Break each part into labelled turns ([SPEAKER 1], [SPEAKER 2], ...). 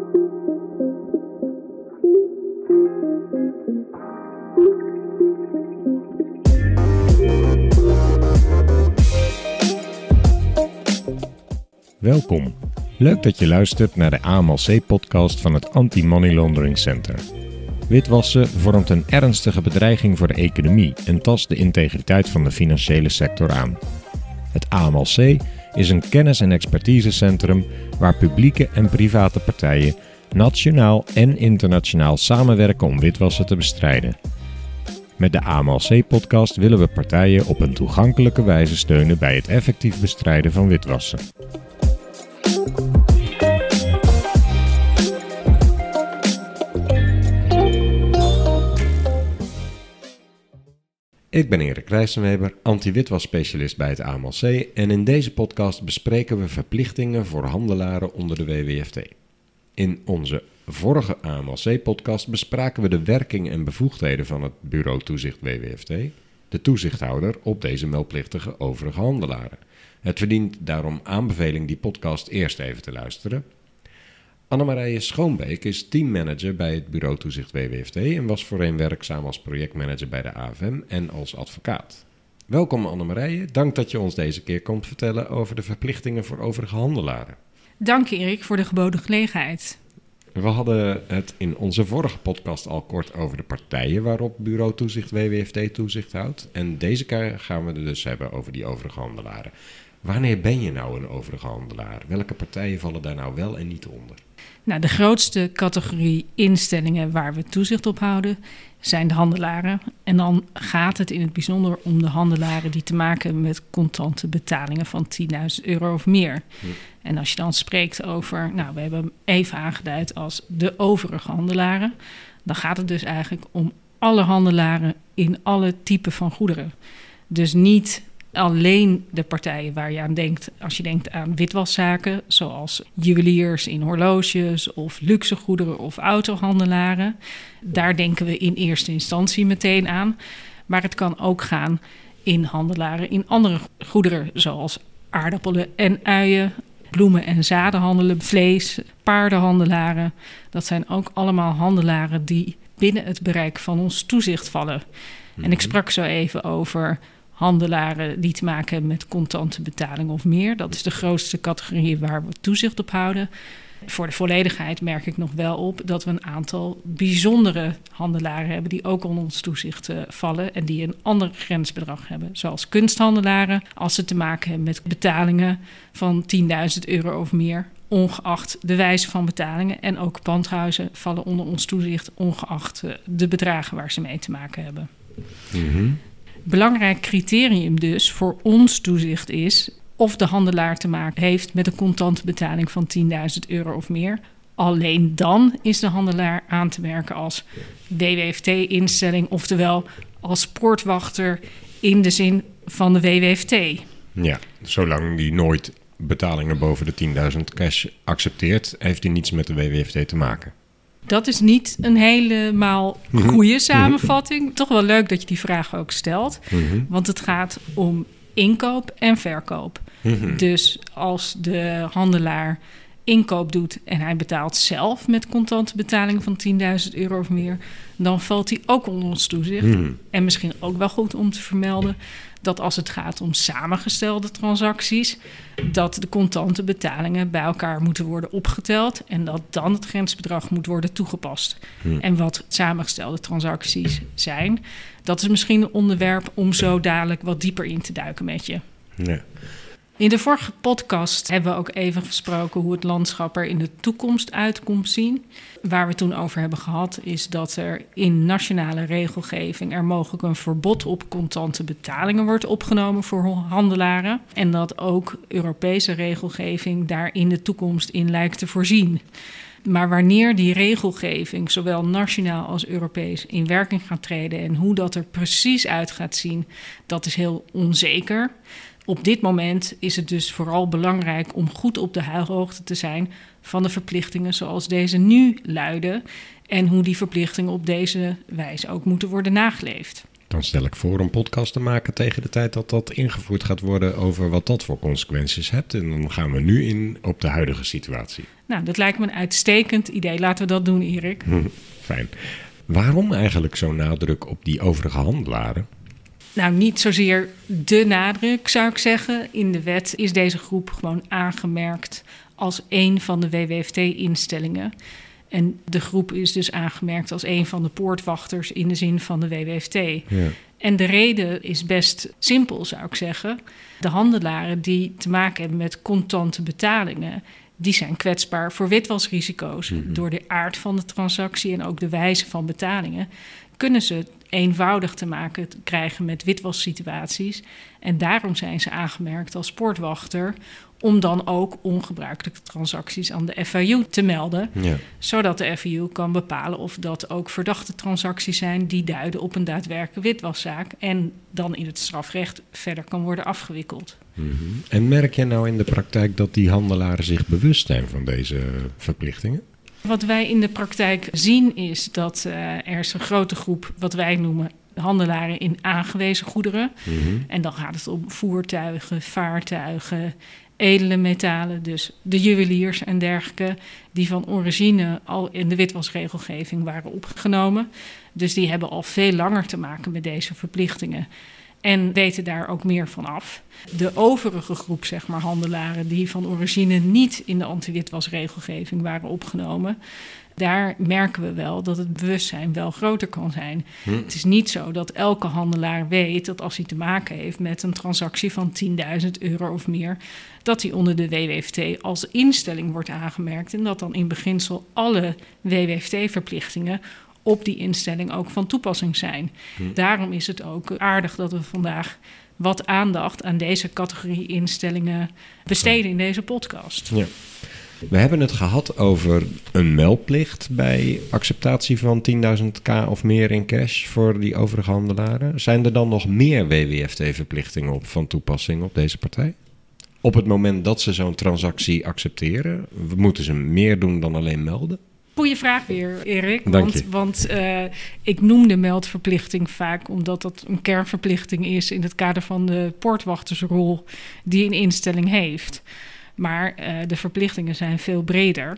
[SPEAKER 1] Welkom. Leuk dat je luistert naar de AMLC-podcast van het Anti-Money Laundering Center. Witwassen vormt een ernstige bedreiging voor de economie en tast de integriteit van de financiële sector aan. Het AMLC is een kennis- en expertisecentrum waar publieke en private partijen nationaal en internationaal samenwerken om witwassen te bestrijden. Met de AMLC-podcast willen we partijen op een toegankelijke wijze steunen bij het effectief bestrijden van witwassen. Ik ben Erik Rijssenweber, anti-witwasspecialist bij het AMLC en in deze podcast bespreken we verplichtingen voor handelaren onder de WWFT. In onze vorige AMLC-podcast bespraken we de werking en bevoegdheden van het Bureau Toezicht WWFT, de toezichthouder op deze meldplichtige overige handelaren. Het verdient daarom aanbeveling die podcast eerst even te luisteren. Annemarije Schoonbeek is teammanager bij het Bureau Toezicht WWFT en was voorheen werkzaam als projectmanager bij de AFM en als advocaat. Welkom Annemarije, dank dat je ons deze keer komt vertellen over de verplichtingen voor overige handelaren.
[SPEAKER 2] Dank Erik voor de geboden gelegenheid.
[SPEAKER 1] We hadden het in onze vorige podcast al kort over de partijen waarop Bureau Toezicht WWFT toezicht houdt. En deze keer gaan we het dus hebben over die overige handelaren. Wanneer ben je nou een overige handelaar? Welke partijen vallen daar nou wel en niet onder?
[SPEAKER 2] Nou, de grootste categorie instellingen waar we toezicht op houden zijn de handelaren. En dan gaat het in het bijzonder om de handelaren die te maken hebben met contante betalingen van €10.000 of meer. En als je dan spreekt over, we hebben hem even aangeduid als de overige handelaren, dan gaat het dus eigenlijk om alle handelaren in alle typen van goederen. Dus niet alleen de partijen waar je aan denkt als je denkt aan witwaszaken, zoals juweliers in horloges of luxegoederen of autohandelaren. Daar denken we in eerste instantie meteen aan. Maar het kan ook gaan in handelaren in andere goederen, zoals aardappelen en uien, bloemen en zadenhandelen, vlees, paardenhandelaren. Dat zijn ook allemaal handelaren die binnen het bereik van ons toezicht vallen. En ik sprak zo even over handelaren die te maken hebben met contante betaling of meer. Dat is de grootste categorie waar we toezicht op houden. Voor de volledigheid merk ik nog wel op dat we een aantal bijzondere handelaren hebben die ook onder ons toezicht vallen en die een ander grensbedrag hebben. Zoals kunsthandelaren, als ze te maken hebben met betalingen van €10.000 of meer, ongeacht de wijze van betalingen. En ook pandhuizen vallen onder ons toezicht, ongeacht de bedragen waar ze mee te maken hebben. Belangrijk criterium dus voor ons toezicht is of de handelaar te maken heeft met een contante betaling van €10.000 of meer. Alleen dan is de handelaar aan te merken als WWFT-instelling, oftewel als poortwachter in de zin van de WWFT.
[SPEAKER 1] Ja, zolang die nooit betalingen boven de 10.000 cash accepteert, heeft hij niets met de WWFT te maken.
[SPEAKER 2] Dat is niet een helemaal goede samenvatting. Toch wel leuk dat je die vraag ook stelt. Want het gaat om inkoop en verkoop. Dus als de handelaar inkoop doet en hij betaalt zelf met contante betalingen van €10.000 of meer, dan valt hij ook onder ons toezicht. En misschien ook wel goed om te vermelden dat als het gaat om samengestelde transacties, dat de contante betalingen bij elkaar moeten worden opgeteld en dat dan het grensbedrag moet worden toegepast. En wat samengestelde transacties zijn, dat is misschien een onderwerp om zo dadelijk wat dieper in te duiken met je.
[SPEAKER 1] Ja.
[SPEAKER 2] In de vorige podcast hebben we ook even gesproken hoe het landschap er in de toekomst uit komt zien. Waar we toen over hebben gehad is dat er in nationale regelgeving er mogelijk een verbod op contante betalingen wordt opgenomen voor handelaren. En dat ook Europese regelgeving daar in de toekomst in lijkt te voorzien. Maar wanneer die regelgeving, zowel nationaal als Europees, in werking gaat treden en hoe dat er precies uit gaat zien, dat is heel onzeker. Op dit moment is het dus vooral belangrijk om goed op de hoogte te zijn van de verplichtingen zoals deze nu luiden en hoe die verplichtingen op deze wijze ook moeten worden nageleefd.
[SPEAKER 1] Dan stel ik voor een podcast te maken tegen de tijd dat dat ingevoerd gaat worden over wat dat voor consequenties heeft. En dan gaan we nu in op de huidige situatie.
[SPEAKER 2] Nou, dat lijkt me een uitstekend idee. Laten we dat doen, Erik.
[SPEAKER 1] Fijn. Waarom eigenlijk zo'n nadruk op die overige handelaren?
[SPEAKER 2] Nou, niet zozeer de nadruk, zou ik zeggen. In de wet is deze groep gewoon aangemerkt als een van de WWFT-instellingen. En de groep is dus aangemerkt als een van de poortwachters in de zin van de WWFT.
[SPEAKER 1] Ja.
[SPEAKER 2] En de reden is best simpel, zou ik zeggen. De handelaren die te maken hebben met contante betalingen, die zijn kwetsbaar voor witwasrisico's. Door de aard van de transactie en ook de wijze van betalingen kunnen ze eenvoudig te maken krijgen met witwassituaties. En daarom zijn ze aangemerkt als poortwachter om dan ook ongebruikelijke transacties aan de FIU te melden. Ja. Zodat de FIU kan bepalen of dat ook verdachte transacties zijn die duiden op een daadwerkelijke witwaszaak en dan in het strafrecht verder kan worden afgewikkeld.
[SPEAKER 1] Mm-hmm. En merk je nou in de praktijk dat die handelaren zich bewust zijn van deze verplichtingen?
[SPEAKER 2] Wat wij in de praktijk zien is dat er is een grote groep, wat wij noemen handelaren in aangewezen goederen. Mm-hmm. En dan gaat het om voertuigen, vaartuigen, edele metalen, dus de juweliers en dergelijke, die van origine al in de witwasregelgeving waren opgenomen. Dus die hebben al veel langer te maken met deze verplichtingen en weten daar ook meer van af. De overige groep, zeg maar, handelaren die van origine niet in de anti-witwasregelgeving waren opgenomen, daar merken we wel dat het bewustzijn wel groter kan zijn. Het is niet zo dat elke handelaar weet dat als hij te maken heeft met een transactie van €10.000 of meer, dat hij onder de WWFT als instelling wordt aangemerkt en dat dan in beginsel alle WWFT-verplichtingen op die instelling ook van toepassing zijn. Daarom is het ook aardig dat we vandaag wat aandacht aan deze categorie instellingen besteden in deze podcast.
[SPEAKER 1] Ja. We hebben het gehad over een meldplicht bij acceptatie van 10.000 k of meer in cash voor die overige handelaren. Zijn er dan nog meer WWFT-verplichtingen op van toepassing op deze partij? Op het moment dat ze zo'n transactie accepteren, moeten ze meer doen dan alleen melden?
[SPEAKER 2] Goeie vraag weer, Erik.
[SPEAKER 1] Want
[SPEAKER 2] ik noem de meldverplichting vaak omdat dat een kernverplichting is in het kader van de poortwachtersrol die een instelling heeft. Maar de verplichtingen zijn veel breder.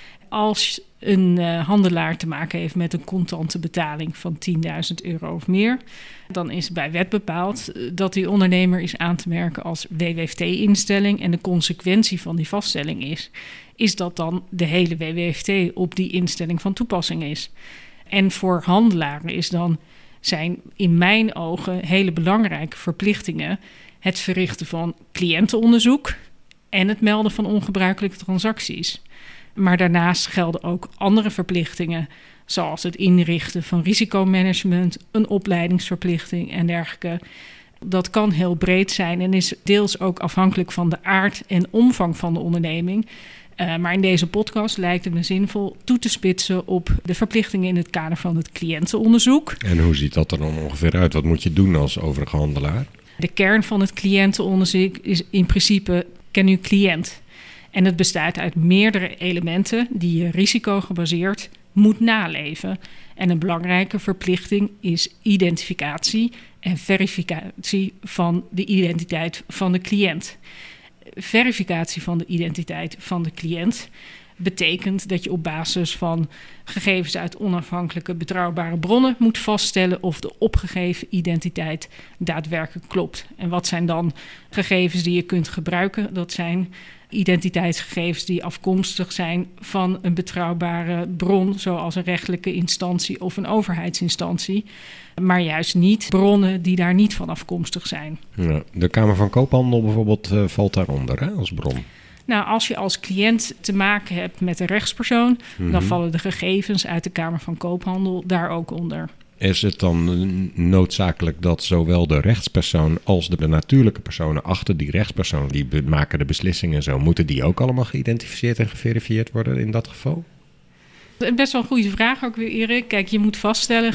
[SPEAKER 2] Als een handelaar te maken heeft met een contante betaling van €10.000 of meer, dan is bij wet bepaald dat die ondernemer is aan te merken als WWFT-instelling. En de consequentie van die vaststelling is dat dan de hele WWFT op die instelling van toepassing is. En voor handelaren zijn in mijn ogen hele belangrijke verplichtingen het verrichten van cliëntenonderzoek en het melden van ongebruikelijke transacties. Maar daarnaast gelden ook andere verplichtingen, zoals het inrichten van risicomanagement, een opleidingsverplichting en dergelijke. Dat kan heel breed zijn en is deels ook afhankelijk van de aard en omvang van de onderneming. Maar in deze podcast lijkt het me zinvol toe te spitsen op de verplichtingen in het kader van het cliëntenonderzoek.
[SPEAKER 1] En hoe ziet dat er dan ongeveer uit? Wat moet je doen als overige handelaar?
[SPEAKER 2] De kern van het cliëntenonderzoek is in principe: ken uw cliënt. En het bestaat uit meerdere elementen die je risicogebaseerd moet naleven. En een belangrijke verplichting is identificatie en verificatie van de identiteit van de cliënt. Verificatie van de identiteit van de cliënt betekent dat je op basis van gegevens uit onafhankelijke betrouwbare bronnen moet vaststellen of de opgegeven identiteit daadwerkelijk klopt. En wat zijn dan gegevens die je kunt gebruiken? Dat zijn identiteitsgegevens die afkomstig zijn van een betrouwbare bron, zoals een rechtelijke instantie of een overheidsinstantie, maar juist niet bronnen die daar niet van afkomstig zijn.
[SPEAKER 1] Ja, de Kamer van Koophandel bijvoorbeeld valt daaronder, hè, als bron.
[SPEAKER 2] Nou, als je als cliënt te maken hebt met een rechtspersoon, dan vallen de gegevens uit de Kamer van Koophandel daar ook onder.
[SPEAKER 1] Is het dan noodzakelijk dat zowel de rechtspersoon als de natuurlijke personen achter die rechtspersoon, die maken de beslissingen en zo, moeten die ook allemaal geïdentificeerd en geverifieerd worden in dat geval?
[SPEAKER 2] Best wel een goede vraag ook weer, Erik. Kijk, je moet vaststellen,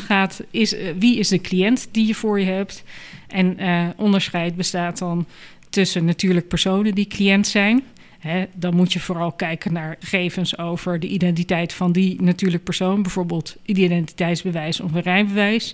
[SPEAKER 2] wie is de cliënt die je voor je hebt? En onderscheid bestaat dan tussen natuurlijk personen die cliënt zijn. Dan moet je vooral kijken naar gegevens over de identiteit van die natuurlijk persoon. Bijvoorbeeld identiteitsbewijs of een rijbewijs.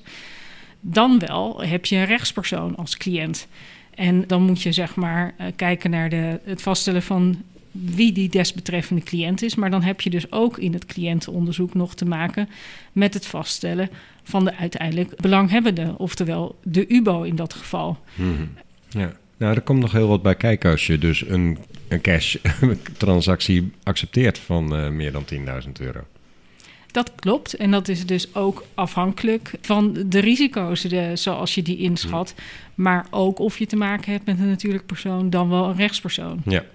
[SPEAKER 2] Dan wel heb je een rechtspersoon als cliënt. En dan moet je kijken naar het vaststellen van wie die desbetreffende cliënt is. Maar dan heb je dus ook in het cliëntenonderzoek nog te maken met het vaststellen van de uiteindelijk belanghebbende. Oftewel de UBO in dat geval.
[SPEAKER 1] Ja. Nou, er komt nog heel wat bij kijken als je dus een cash-transactie accepteert van meer dan €10.000.
[SPEAKER 2] Dat klopt. En dat is dus ook afhankelijk van de risico's zoals je die inschat. Maar ook of je te maken hebt met een natuurlijk persoon dan wel een rechtspersoon.
[SPEAKER 1] Ja.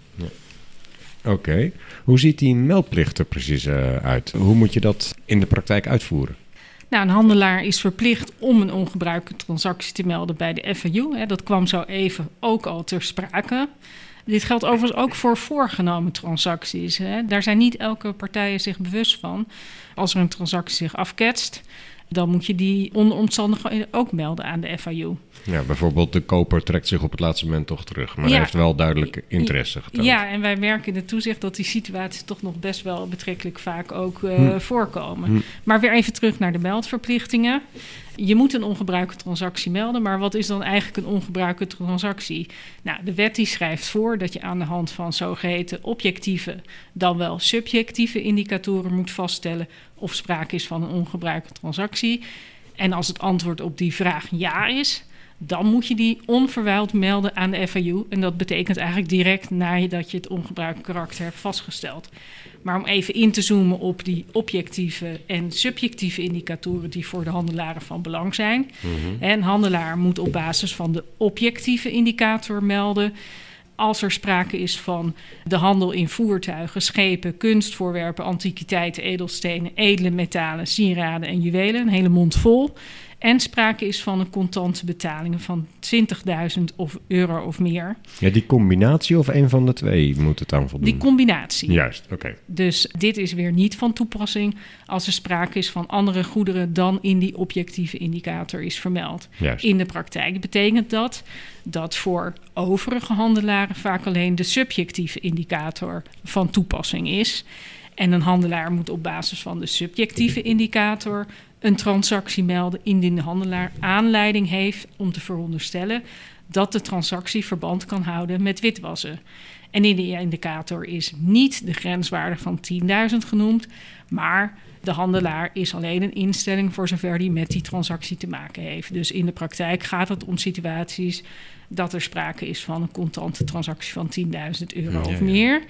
[SPEAKER 1] Oké. Hoe ziet die meldplicht er precies uit? Hoe moet je dat in de praktijk uitvoeren?
[SPEAKER 2] Nou, een handelaar is verplicht om een ongebruikelijke transactie te melden bij de FAU. Dat kwam zo even ook al ter sprake. Dit geldt overigens ook voor voorgenomen transacties. Daar zijn niet elke partijen zich bewust van. Als er een transactie zich afketst, dan moet je die onder omstandigheden ook melden aan de FAU.
[SPEAKER 1] Ja, bijvoorbeeld de koper trekt zich op het laatste moment toch terug, maar hij heeft wel duidelijk interesse getoond.
[SPEAKER 2] Ja, en wij merken in het toezicht dat die situaties toch nog best wel betrekkelijk vaak ook voorkomen. Maar weer even terug naar de meldverplichtingen. Je moet een ongebruikelijke transactie melden, maar wat is dan eigenlijk een ongebruikelijke transactie? Nou, de wet die schrijft voor dat je aan de hand van zogeheten objectieve, dan wel subjectieve indicatoren moet vaststellen of sprake is van een ongebruikelijke transactie. En als het antwoord op die vraag ja is, dan moet je die onverwijld melden aan de FAU. En dat betekent eigenlijk direct nadat je het ongebruikelijke karakter hebt vastgesteld. Maar om even in te zoomen op die objectieve en subjectieve indicatoren die voor de handelaren van belang zijn. Een handelaar moet op basis van de objectieve indicator melden als er sprake is van de handel in voertuigen, schepen, kunstvoorwerpen, antiquiteiten, edelstenen, edele metalen, sieraden en juwelen. Een hele mond vol. En sprake is van een contante betalingen van €20.000 of meer.
[SPEAKER 1] Ja, die combinatie of een van de twee moet het dan voldoen?
[SPEAKER 2] Die combinatie.
[SPEAKER 1] Juist, oké.
[SPEAKER 2] Dus dit is weer niet van toepassing als er sprake is van andere goederen dan in die objectieve indicator is vermeld.
[SPEAKER 1] Juist.
[SPEAKER 2] In de praktijk betekent dat voor overige handelaren vaak alleen de subjectieve indicator van toepassing is. En een handelaar moet op basis van de subjectieve indicator een transactie melden indien de handelaar aanleiding heeft om te veronderstellen dat de transactie verband kan houden met witwassen. En in die indicator is niet de grenswaarde van 10.000 genoemd, maar de handelaar is alleen een instelling voor zover die met die transactie te maken heeft. Dus in de praktijk gaat het om situaties dat er sprake is van een contante transactie van €10.000 of meer.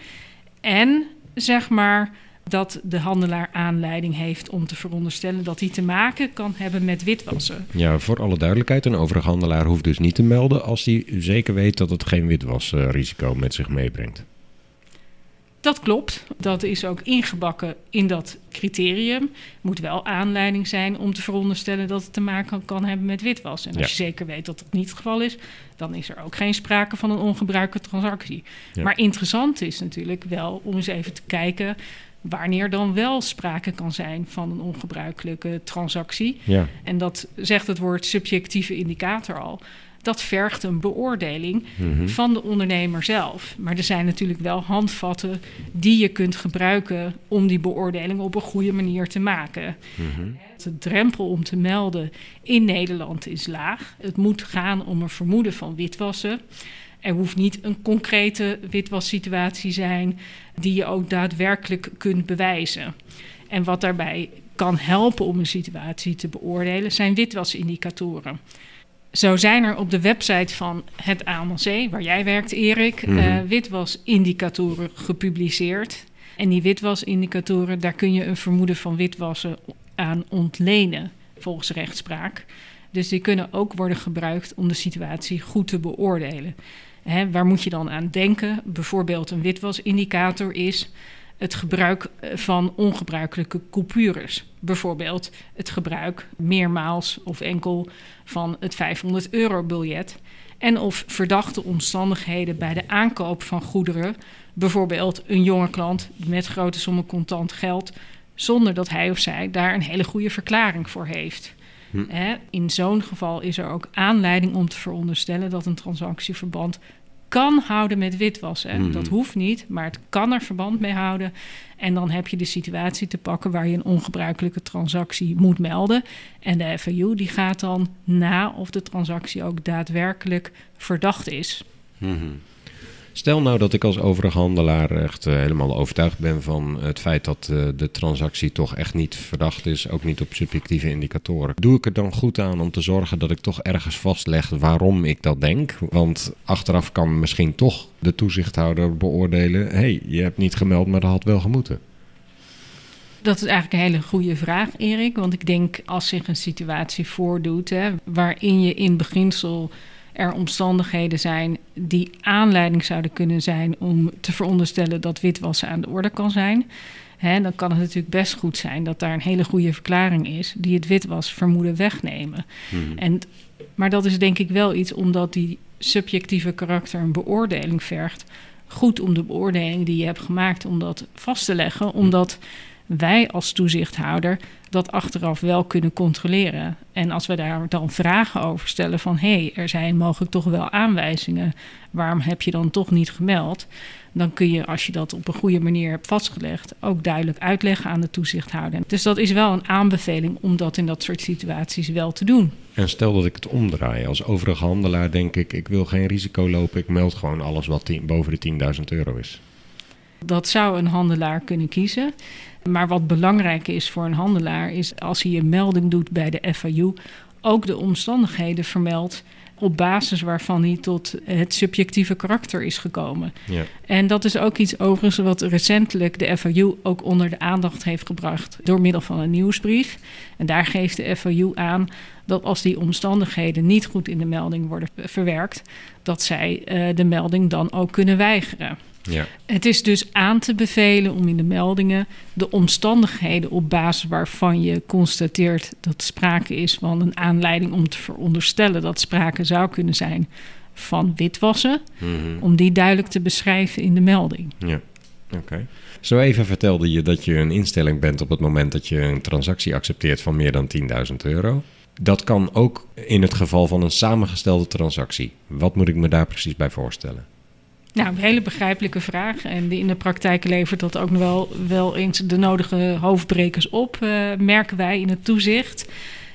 [SPEAKER 2] En zeg maar dat de handelaar aanleiding heeft om te veronderstellen dat hij te maken kan hebben met witwassen.
[SPEAKER 1] Ja, voor alle duidelijkheid, een overige handelaar hoeft dus niet te melden als hij zeker weet dat het geen witwasrisico met zich meebrengt.
[SPEAKER 2] Dat klopt. Dat is ook ingebakken in dat criterium. Moet wel aanleiding zijn om te veronderstellen dat het te maken kan hebben met witwas. En als je zeker weet dat dat niet het geval is, dan is er ook geen sprake van een ongebruikelijke transactie. Ja. Maar interessant is natuurlijk wel om eens even te kijken wanneer dan wel sprake kan zijn van een ongebruikelijke transactie. Ja. En dat zegt het woord subjectieve indicator al. Dat vergt een beoordeling van de ondernemer zelf. Maar er zijn natuurlijk wel handvatten die je kunt gebruiken om die beoordeling op een goede manier te maken. De drempel om te melden in Nederland is laag. Het moet gaan om een vermoeden van witwassen. Er hoeft niet een concrete witwassituatie zijn die je ook daadwerkelijk kunt bewijzen. En wat daarbij kan helpen om een situatie te beoordelen zijn witwasindicatoren. Zo zijn er op de website van het AMLC, waar jij werkt, Erik, witwasindicatoren gepubliceerd. En die witwasindicatoren, daar kun je een vermoeden van witwassen aan ontlenen, volgens rechtspraak. Dus die kunnen ook worden gebruikt om de situatie goed te beoordelen. Waar moet je dan aan denken? Bijvoorbeeld een witwasindicator is het gebruik van ongebruikelijke coupures. Bijvoorbeeld het gebruik meermaals of enkel van het €500-biljet. En of verdachte omstandigheden bij de aankoop van goederen. Bijvoorbeeld een jonge klant met grote sommen contant geld, zonder dat hij of zij daar een hele goede verklaring voor heeft. In zo'n geval is er ook aanleiding om te veronderstellen dat een transactieverband kan houden met witwassen. Dat hoeft niet, maar het kan er verband mee houden. En dan heb je de situatie te pakken waar je een ongebruikelijke transactie moet melden. En de FAU die gaat dan na of de transactie ook daadwerkelijk verdacht is.
[SPEAKER 1] Stel nou dat ik als overige handelaar echt helemaal overtuigd ben van het feit dat de transactie toch echt niet verdacht is, ook niet op subjectieve indicatoren. Doe ik er dan goed aan om te zorgen dat ik toch ergens vastleg waarom ik dat denk? Want achteraf kan misschien toch de toezichthouder beoordelen, hey, je hebt niet gemeld, maar dat had wel gemoeten.
[SPEAKER 2] Dat is eigenlijk een hele goede vraag, Erik. Want ik denk als zich een situatie voordoet waarin je in beginsel er omstandigheden zijn die aanleiding zouden kunnen zijn om te veronderstellen dat witwassen aan de orde kan zijn. Dan kan het natuurlijk best goed zijn dat daar een hele goede verklaring is die het witwasvermoeden wegnemen. Maar dat is denk ik wel iets omdat die subjectieve karakter een beoordeling vergt. Goed om de beoordeling die je hebt gemaakt om dat vast te leggen, omdat wij als toezichthouder dat achteraf wel kunnen controleren. En als we daar dan vragen over stellen van er zijn mogelijk toch wel aanwijzingen, waarom heb je dan toch niet gemeld? Dan kun je, als je dat op een goede manier hebt vastgelegd, ook duidelijk uitleggen aan de toezichthouder. Dus dat is wel een aanbeveling om dat in dat soort situaties wel te doen.
[SPEAKER 1] En stel dat ik het omdraai. Als overige handelaar denk ik wil geen risico lopen. Ik meld gewoon alles wat boven de €10.000 is.
[SPEAKER 2] Dat zou een handelaar kunnen kiezen. Maar wat belangrijk is voor een handelaar is als hij een melding doet bij de FAU, ook de omstandigheden vermeldt op basis waarvan hij tot het subjectieve karakter is gekomen. Ja. En dat is ook iets overigens wat recentelijk de FAU ook onder de aandacht heeft gebracht door middel van een nieuwsbrief. En daar geeft de FAU aan dat als die omstandigheden niet goed in de melding worden verwerkt, dat zij de melding dan ook kunnen weigeren. Ja. Het is dus aan te bevelen om in de meldingen de omstandigheden op basis waarvan je constateert dat sprake is van een aanleiding om te veronderstellen dat sprake zou kunnen zijn van witwassen, om die duidelijk te beschrijven in de melding.
[SPEAKER 1] Ja, oké. Zo even vertelde je dat je een instelling bent op het moment dat je een transactie accepteert van meer dan €10.000. Dat kan ook in het geval van een samengestelde transactie. Wat moet ik me daar precies bij voorstellen?
[SPEAKER 2] Nou, een hele begrijpelijke vraag. En in de praktijk levert dat ook nog wel eens de nodige hoofdbrekers op, merken wij in het toezicht.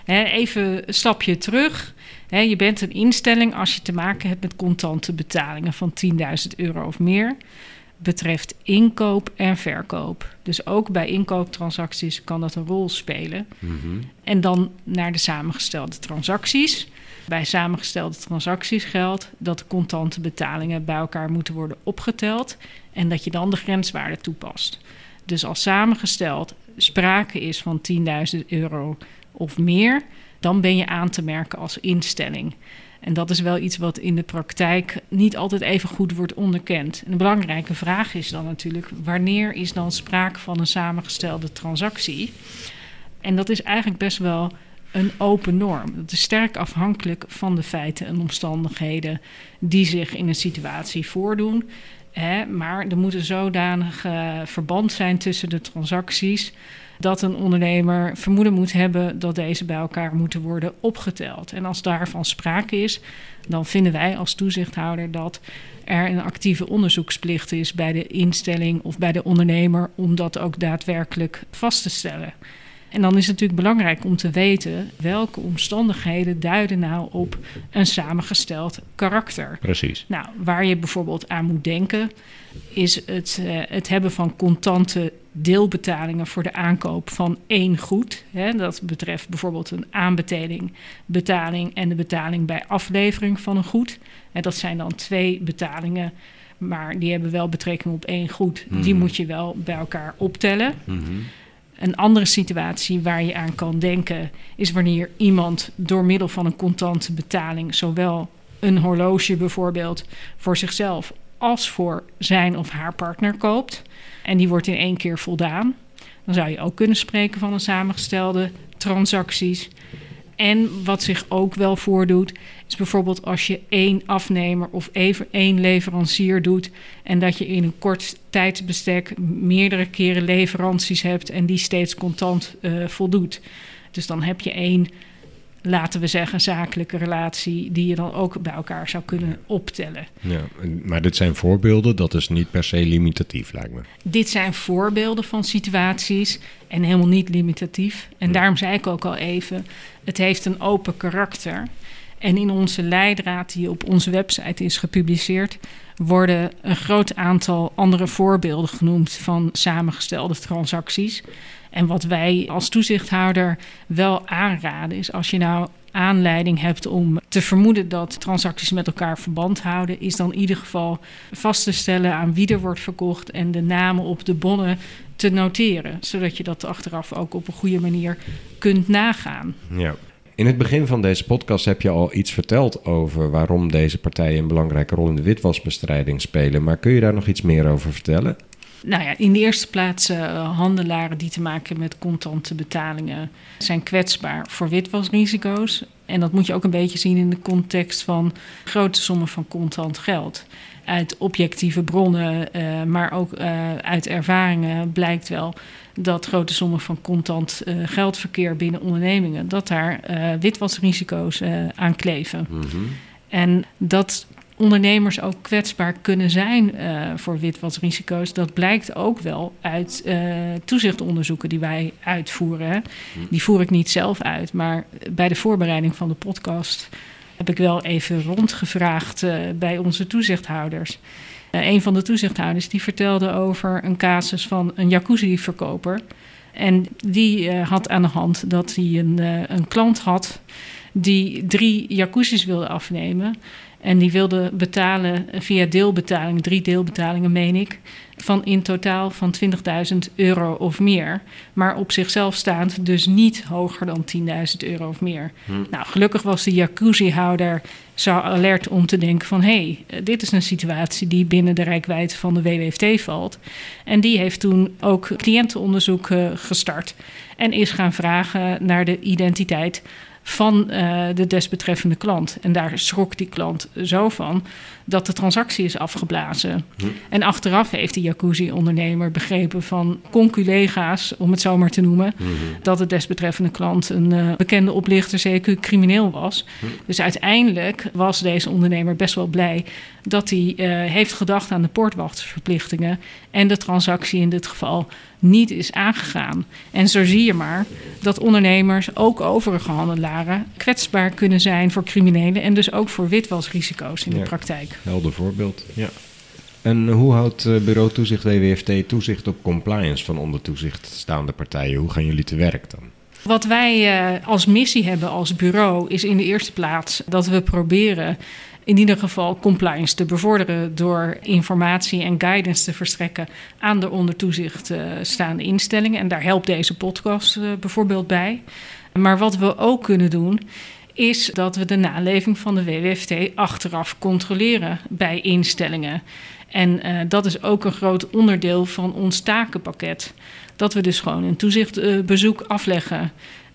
[SPEAKER 2] Even een stapje terug. Je bent een instelling als je te maken hebt met contante betalingen van €10.000 of meer. Betreft inkoop en verkoop. Dus ook bij inkooptransacties kan dat een rol spelen. En dan naar de samengestelde transacties. Bij samengestelde transacties geldt dat de contante betalingen bij elkaar moeten worden opgeteld en dat je dan de grenswaarde toepast. Dus als samengesteld sprake is van €10.000 of meer, dan ben je aan te merken als instelling. En dat is wel iets wat in de praktijk niet altijd even goed wordt onderkend. En een belangrijke vraag is dan natuurlijk, wanneer is dan sprake van een samengestelde transactie? En dat is eigenlijk best wel een open norm. Dat is sterk afhankelijk van de feiten en omstandigheden die zich in een situatie voordoen. Maar er moet een zodanig verband zijn tussen de transacties dat een ondernemer vermoeden moet hebben dat deze bij elkaar moeten worden opgeteld. En als daarvan sprake is, dan vinden wij als toezichthouder dat er een actieve onderzoeksplicht is bij de instelling of bij de ondernemer om dat ook daadwerkelijk vast te stellen. En dan is het natuurlijk belangrijk om te weten welke omstandigheden duiden nou op een samengesteld karakter. Precies. Nou, waar je bijvoorbeeld aan moet denken is het hebben van contante deelbetalingen voor de aankoop van één goed. Dat betreft bijvoorbeeld een aanbetaling, betaling en de betaling bij aflevering van een goed. Dat zijn dan 2 betalingen, maar die hebben wel betrekking op één goed. Die moet je wel bij elkaar optellen. Een andere situatie waar je aan kan denken is wanneer iemand door middel van een contante betaling zowel een horloge bijvoorbeeld voor zichzelf als voor zijn of haar partner koopt. En die wordt in 1 keer voldaan. Dan zou je ook kunnen spreken van een samengestelde transacties. En wat zich ook wel voordoet, is bijvoorbeeld als je 1 afnemer of even 1 leverancier doet en dat je in een kort tijdsbestek meerdere keren leveranties hebt en die steeds contant voldoet. Dus dan heb je 1, laten we zeggen, zakelijke relatie die je dan ook bij elkaar zou kunnen optellen. Ja,
[SPEAKER 1] maar dit zijn voorbeelden, dat is niet per se limitatief, lijkt me.
[SPEAKER 2] Dit zijn voorbeelden van situaties en helemaal niet limitatief. En daarom zei ik ook al even, het heeft een open karakter. En in onze leidraad die op onze website is gepubliceerd, worden een groot aantal andere voorbeelden genoemd van samengestelde transacties. En wat wij als toezichthouder wel aanraden is, als je nou aanleiding hebt om te vermoeden dat transacties met elkaar verband houden, is dan in ieder geval vast te stellen aan wie er wordt verkocht en de namen op de bonnen te noteren, zodat je dat achteraf ook op een goede manier kunt nagaan.
[SPEAKER 1] Ja. In het begin van deze podcast heb je al iets verteld over waarom deze partijen een belangrijke rol in de witwasbestrijding spelen. Maar kun je daar nog iets meer over vertellen?
[SPEAKER 2] Nou ja, in de eerste plaats handelaren die te maken met contante betalingen zijn kwetsbaar voor witwasrisico's. En dat moet je ook een beetje zien in de context van grote sommen van contant geld. Uit objectieve bronnen, maar ook uit ervaringen blijkt wel dat grote sommen van contant geldverkeer binnen ondernemingen, dat daar witwasrisico's aan kleven. Mm-hmm. En dat ondernemers ook kwetsbaar kunnen zijn voor witwasrisico's, dat blijkt ook wel uit toezichtonderzoeken die wij uitvoeren. Hè. Die voer ik niet zelf uit, maar bij de voorbereiding van de podcast heb ik wel even rondgevraagd bij onze toezichthouders. Een van de toezichthouders die vertelde over een casus van een jacuzzi-verkoper. En die had aan de hand dat hij een klant had die 3 jacuzzis wilde afnemen. En die wilde betalen via deelbetaling, 3 deelbetalingen meen ik, van in totaal van €20.000 of meer. Maar op zichzelf staand dus niet hoger dan €10.000 of meer. Nou, gelukkig was de jacuzzi-houder zo alert om te denken van dit is een situatie die binnen de reikwijdte van de WWFT valt. En die heeft toen ook cliëntenonderzoek gestart en is gaan vragen naar de identiteit van de desbetreffende klant. En daar schrok die klant zo van dat de transactie is afgeblazen. En achteraf heeft die jacuzzi-ondernemer begrepen van conculega's, om het zo maar te noemen, dat de desbetreffende klant een bekende oplichter, CQ crimineel was. Dus uiteindelijk was deze ondernemer best wel blij dat hij heeft gedacht aan de poortwachtersverplichtingen en de transactie in dit geval niet is aangegaan. En zo zie je maar dat ondernemers, ook overige handelaren, kwetsbaar kunnen zijn voor criminelen en dus ook voor witwasrisico's in de praktijk.
[SPEAKER 1] Helder voorbeeld, ja. En hoe houdt bureau toezicht WWFT toezicht op compliance van onder toezicht staande partijen? Hoe gaan jullie te werk dan?
[SPEAKER 2] Wat wij als missie hebben als bureau is in de eerste plaats dat we proberen in ieder geval compliance te bevorderen door informatie en guidance te verstrekken aan de onder toezicht staande instellingen. En daar helpt deze podcast bijvoorbeeld bij. Maar wat we ook kunnen doen is dat we de naleving van de WWFT achteraf controleren bij instellingen. En dat is ook een groot onderdeel van ons takenpakket. Dat we dus gewoon een toezichtbezoek afleggen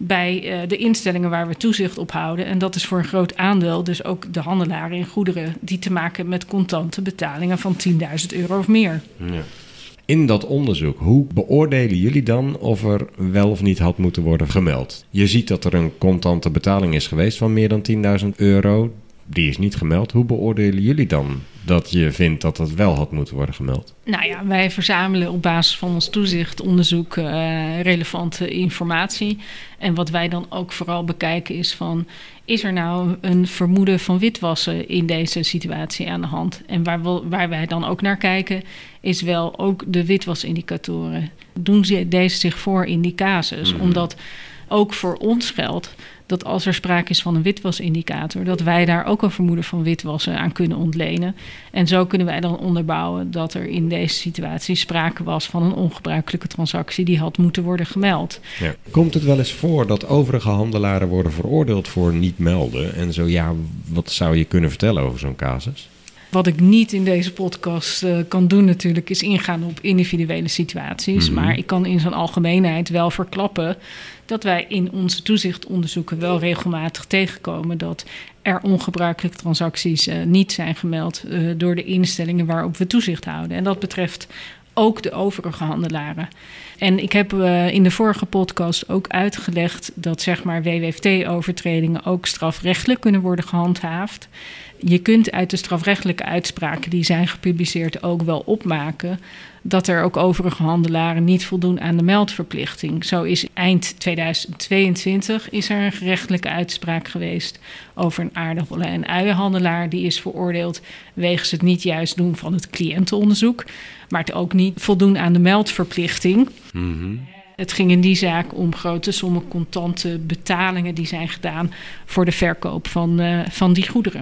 [SPEAKER 2] bij de instellingen waar we toezicht op houden. En dat is voor een groot aandeel dus ook de handelaren in goederen die te maken met contante betalingen van €10.000 of meer. Ja.
[SPEAKER 1] In dat onderzoek, hoe beoordelen jullie dan of er wel of niet had moeten worden gemeld? Je ziet dat er een contante betaling is geweest van meer dan €10.000. Die is niet gemeld. Hoe beoordelen jullie dan dat je vindt dat dat wel had moeten worden gemeld?
[SPEAKER 2] Nou ja, wij verzamelen op basis van ons toezichtonderzoek relevante informatie. En wat wij dan ook vooral bekijken is van, is er nou een vermoeden van witwassen in deze situatie aan de hand? En waar wij dan ook naar kijken is wel ook de witwasindicatoren. Doen deze zich voor in die casus? Omdat ook voor ons geldt dat als er sprake is van een witwasindicator, dat wij daar ook een vermoeden van witwassen aan kunnen ontlenen. En zo kunnen wij dan onderbouwen dat er in deze situatie sprake was van een ongebruikelijke transactie die had moeten worden gemeld.
[SPEAKER 1] Ja. Komt het wel eens voor dat overige handelaren worden veroordeeld voor niet melden? En zo ja, wat zou je kunnen vertellen over zo'n casus?
[SPEAKER 2] Wat ik niet in deze podcast kan doen natuurlijk is ingaan op individuele situaties. Maar ik kan in zijn algemeenheid wel verklappen dat wij in onze toezichtonderzoeken wel regelmatig tegenkomen dat er ongebruikelijke transacties niet zijn gemeld door de instellingen waarop we toezicht houden. En dat betreft ook de overige handelaren. En ik heb in de vorige podcast ook uitgelegd dat zeg maar WWFT-overtredingen ook strafrechtelijk kunnen worden gehandhaafd. Je kunt uit de strafrechtelijke uitspraken die zijn gepubliceerd ook wel opmaken dat er ook overige handelaren niet voldoen aan de meldverplichting. Zo is eind 2022 is er een gerechtelijke uitspraak geweest over een aardappelen- en uienhandelaar. Die is veroordeeld wegens het niet juist doen van het cliëntenonderzoek, maar het ook niet voldoen aan de meldverplichting. Mm-hmm. Het ging in die zaak om grote sommen contante betalingen die zijn gedaan voor de verkoop van die goederen.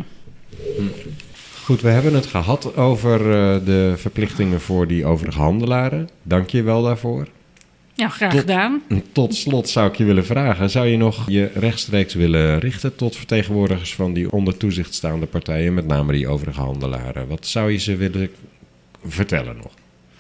[SPEAKER 1] Goed, we hebben het gehad over de verplichtingen voor die overige handelaren. Dank je wel daarvoor.
[SPEAKER 2] Ja, graag gedaan.
[SPEAKER 1] Tot slot zou ik je willen vragen, zou je nog je rechtstreeks willen richten tot vertegenwoordigers van die onder toezicht staande partijen, met name die overige handelaren? Wat zou je ze willen vertellen nog?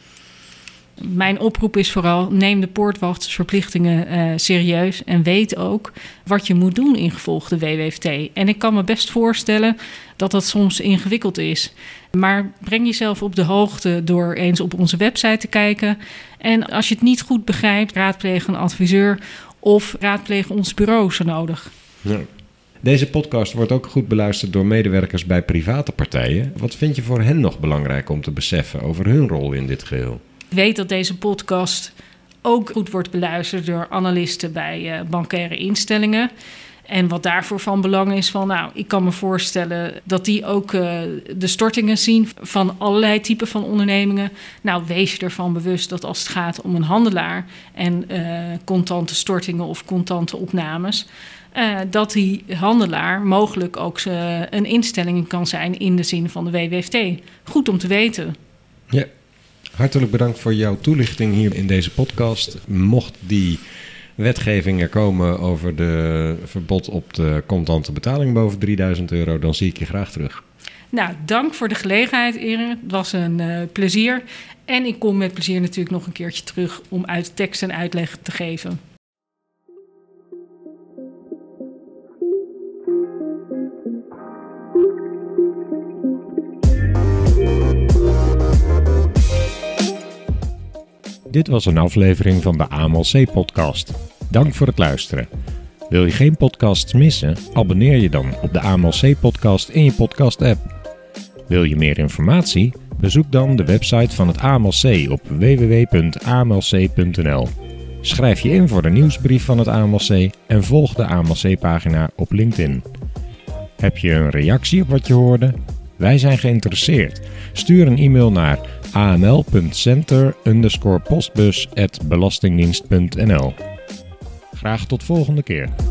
[SPEAKER 2] Mijn oproep is vooral, neem de poortwachtersverplichtingen serieus en weet ook wat je moet doen in gevolg de WWFT. En ik kan me best voorstellen dat dat soms ingewikkeld is. Maar breng jezelf op de hoogte door eens op onze website te kijken. En als je het niet goed begrijpt, raadpleeg een adviseur of raadpleeg ons bureau zo nodig.
[SPEAKER 1] Ja. Deze podcast wordt ook goed beluisterd door medewerkers bij private partijen. Wat vind je voor hen nog belangrijk om te beseffen over hun rol in dit geheel?
[SPEAKER 2] Ik weet dat deze podcast ook goed wordt beluisterd door analisten bij bankaire instellingen. En wat daarvoor van belang is ik kan me voorstellen dat die ook de stortingen zien van allerlei typen van ondernemingen. Wees je ervan bewust dat als het gaat om een handelaar en contante stortingen of contante opnames, dat die handelaar mogelijk ook een instelling kan zijn in de zin van de WWFT. Goed om te weten.
[SPEAKER 1] Ja. Hartelijk bedankt voor jouw toelichting hier in deze podcast. Mocht die wetgeving er komen over de verbod op de contante betaling boven €3000, dan zie ik je graag terug.
[SPEAKER 2] Dank voor de gelegenheid, Erik. Het was een plezier. En ik kom met plezier natuurlijk nog een keertje terug om uit tekst en uitleg te geven.
[SPEAKER 1] Dit was een aflevering van de AMLC-podcast. Dank voor het luisteren. Wil je geen podcasts missen? Abonneer je dan op de AMLC-podcast in je podcast-app. Wil je meer informatie? Bezoek dan de website van het AMLC op www.amlc.nl. Schrijf je in voor de nieuwsbrief van het AMLC en volg de AMLC-pagina op LinkedIn. Heb je een reactie op wat je hoorde? Wij zijn geïnteresseerd. Stuur een e-mail naar aml.center_postbus@belastingdienst.nl. Graag tot volgende keer.